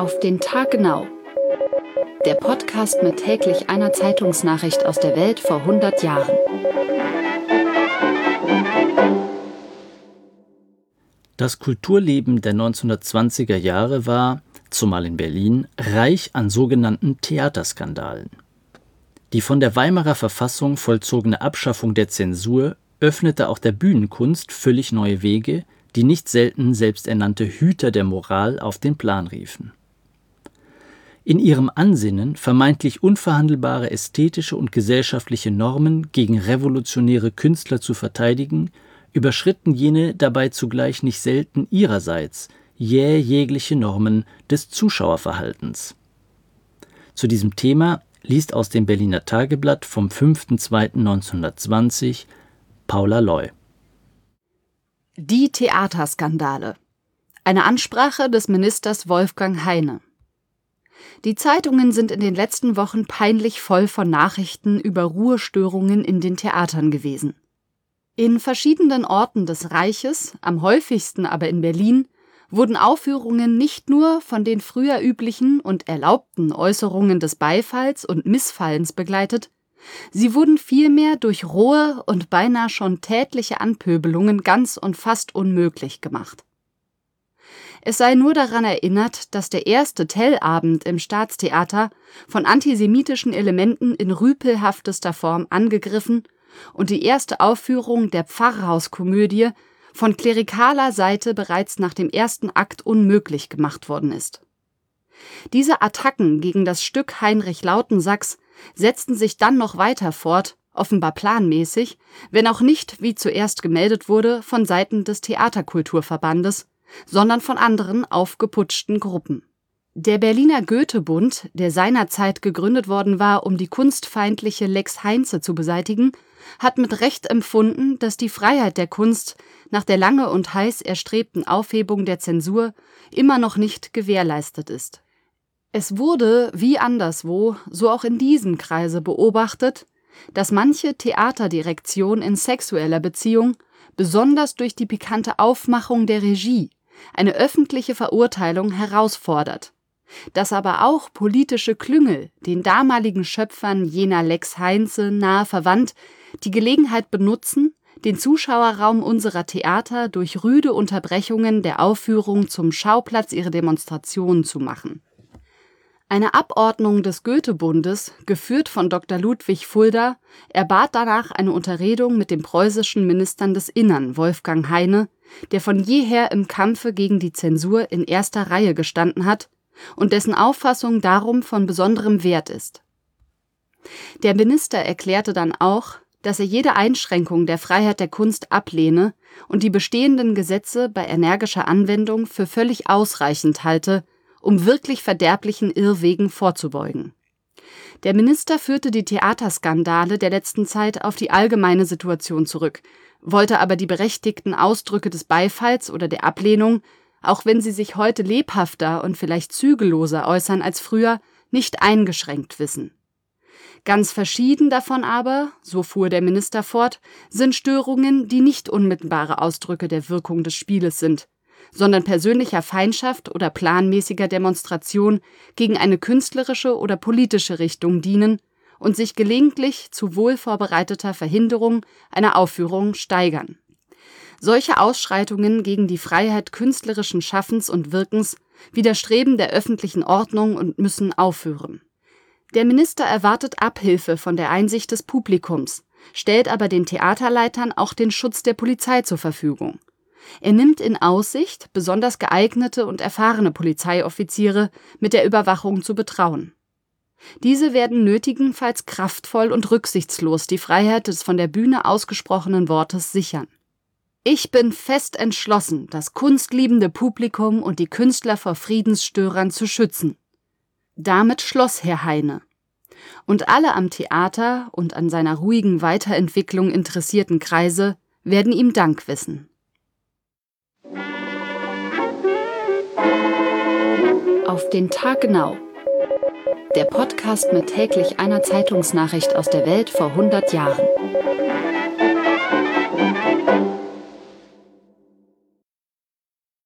Auf den Tag genau. Der Podcast mit täglich einer Zeitungsnachricht aus der Welt vor 100 Jahren. Das Kulturleben der 1920er Jahre war, zumal in Berlin, reich an sogenannten Theaterskandalen. Die von der Weimarer Verfassung vollzogene Abschaffung der Zensur öffnete auch der Bühnenkunst völlig neue Wege, die nicht selten selbsternannte Hüter der Moral auf den Plan riefen. In ihrem Ansinnen, vermeintlich unverhandelbare ästhetische und gesellschaftliche Normen gegen revolutionäre Künstler zu verteidigen, überschritten jene dabei zugleich nicht selten ihrerseits jegliche Normen des Zuschauerverhaltens. Zu diesem Thema liest aus dem Berliner Tageblatt vom 5.2.1920 Paula Loy. Die Theaterskandale. Eine Ansprache des Ministers Wolfgang Heine. Die Zeitungen sind in den letzten Wochen peinlich voll von Nachrichten über Ruhestörungen in den Theatern gewesen. In verschiedenen Orten des Reiches, am häufigsten aber in Berlin, wurden Aufführungen nicht nur von den früher üblichen und erlaubten Äußerungen des Beifalls und Missfallens begleitet, sie wurden vielmehr durch rohe und beinahe schon tätliche Anpöbelungen ganz und fast unmöglich gemacht. Es sei nur daran erinnert, dass der erste Tell-Abend im Staatstheater von antisemitischen Elementen in rüpelhaftester Form angegriffen und die erste Aufführung der Pfarrhauskomödie von klerikaler Seite bereits nach dem ersten Akt unmöglich gemacht worden ist. Diese Attacken gegen das Stück Heinrich Lautensacks setzten sich dann noch weiter fort, offenbar planmäßig, wenn auch nicht, wie zuerst gemeldet wurde, von Seiten des Theaterkulturverbandes, sondern von anderen aufgeputschten Gruppen. Der Berliner Goethe-Bund, der seinerzeit gegründet worden war, um die kunstfeindliche Lex Heinze zu beseitigen, hat mit Recht empfunden, dass die Freiheit der Kunst nach der lange und heiß erstrebten Aufhebung der Zensur immer noch nicht gewährleistet ist. Es wurde, wie anderswo, so auch in diesem Kreise beobachtet, dass manche Theaterdirektion in sexueller Beziehung, besonders durch die pikante Aufmachung der Regie, eine öffentliche Verurteilung herausfordert, dass aber auch politische Klüngel, den damaligen Schöpfern jener Lex Heinze nahe verwandt, die Gelegenheit benutzen, den Zuschauerraum unserer Theater durch rüde Unterbrechungen der Aufführung zum Schauplatz ihrer Demonstrationen zu machen. Eine Abordnung des Goethe-Bundes, geführt von Dr. Ludwig Fulda, erbat danach eine Unterredung mit dem preußischen Ministern des Innern, Wolfgang Heine, der von jeher im Kampfe gegen die Zensur in erster Reihe gestanden hat und dessen Auffassung darum von besonderem Wert ist. Der Minister erklärte dann auch, dass er jede Einschränkung der Freiheit der Kunst ablehne und die bestehenden Gesetze bei energischer Anwendung für völlig ausreichend halte, um wirklich verderblichen Irrwegen vorzubeugen. Der Minister führte die Theaterskandale der letzten Zeit auf die allgemeine Situation zurück, wollte aber die berechtigten Ausdrücke des Beifalls oder der Ablehnung, auch wenn sie sich heute lebhafter und vielleicht zügelloser äußern als früher, nicht eingeschränkt wissen. Ganz verschieden davon aber, so fuhr der Minister fort, sind Störungen, die nicht unmittelbare Ausdrücke der Wirkung des Spieles sind, sondern persönlicher Feindschaft oder planmäßiger Demonstration gegen eine künstlerische oder politische Richtung dienen und sich gelegentlich zu wohl vorbereiteter Verhinderung einer Aufführung steigern. Solche Ausschreitungen gegen die Freiheit künstlerischen Schaffens und Wirkens widerstreben der öffentlichen Ordnung und müssen aufhören. Der Minister erwartet Abhilfe von der Einsicht des Publikums, stellt aber den Theaterleitern auch den Schutz der Polizei zur Verfügung. Er nimmt in Aussicht, besonders geeignete und erfahrene Polizeioffiziere mit der Überwachung zu betrauen. Diese werden nötigenfalls kraftvoll und rücksichtslos die Freiheit des von der Bühne ausgesprochenen Wortes sichern. Ich bin fest entschlossen, das kunstliebende Publikum und die Künstler vor Friedensstörern zu schützen. Damit schloss Herr Heine. Und alle am Theater und an seiner ruhigen Weiterentwicklung interessierten Kreise werden ihm Dank wissen. Auf den Tag genau. Der Podcast mit täglich einer Zeitungsnachricht aus der Welt vor 100 Jahren.